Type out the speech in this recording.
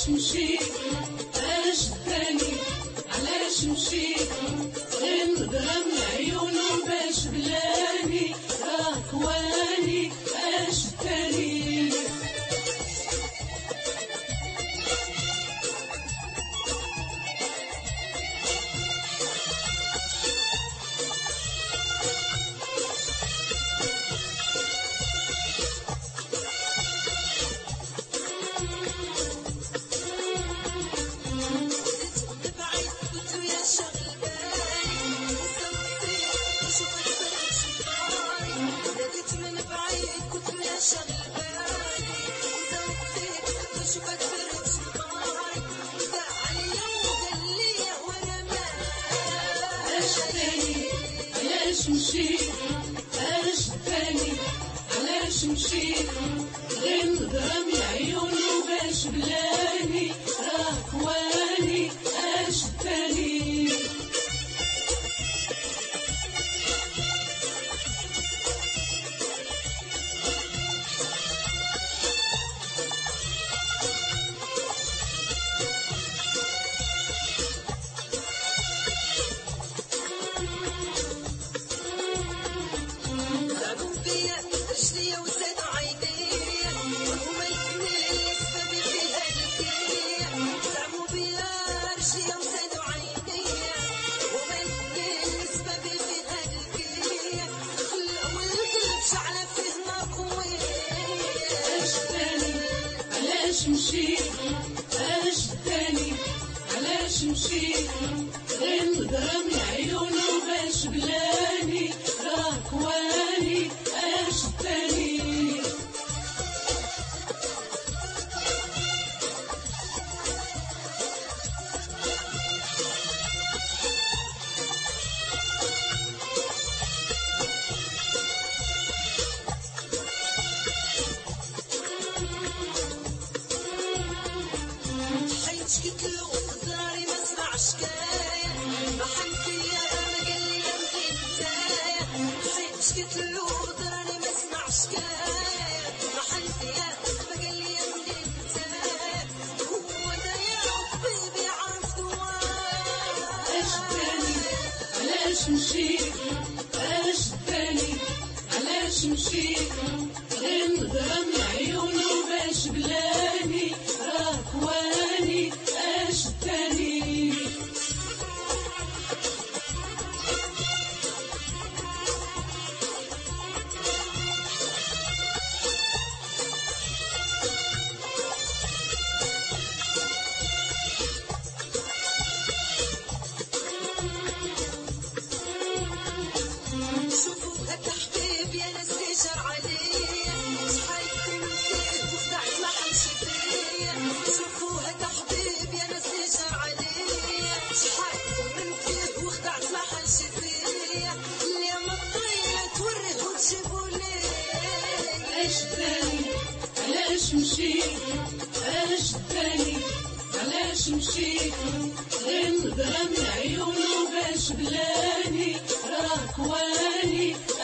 علاش مشيت علاش الثاني علاش مشيت غير نظرة من عيونه باش بلاني راك واني علاش الثاني علاش مشيت علاش الثاني علاش مشيت غير نظرة من عيونه باش بلاني راك واني علاش الثاني علاش مشيت علاش الثاني علاش مشيت غير نظرة من عيونه باش بلاني راك واني علاش الثاني شكيت له قدري ما اسمع شكاية ما حنفيا ما قال لي لا مدين نتايا شكيت له قدري ما اسمع شكاية ما حنفيا ما قال لي لا مدين نتايا هو داير طبيبي عرف دواء علاش مشيت علاش الثاني علاش مشيت غير نظرة من عيونه باش بلاني راك واني علاش الثاني شوفوا هكا حبيبي انا استجر عليه شحال من فيه وخدعت ما حنمشي فيه شوفوا هكا حبيبي انا استجر عليه شحال من فيه وخدعت ما حنمشي فيه اليوم الطيله توريه وتجيبوا ليه علاش الثاني علاش مشيت علاش الثاني علاش مشيت غير نظرة من عيونه باش بلاني راك واني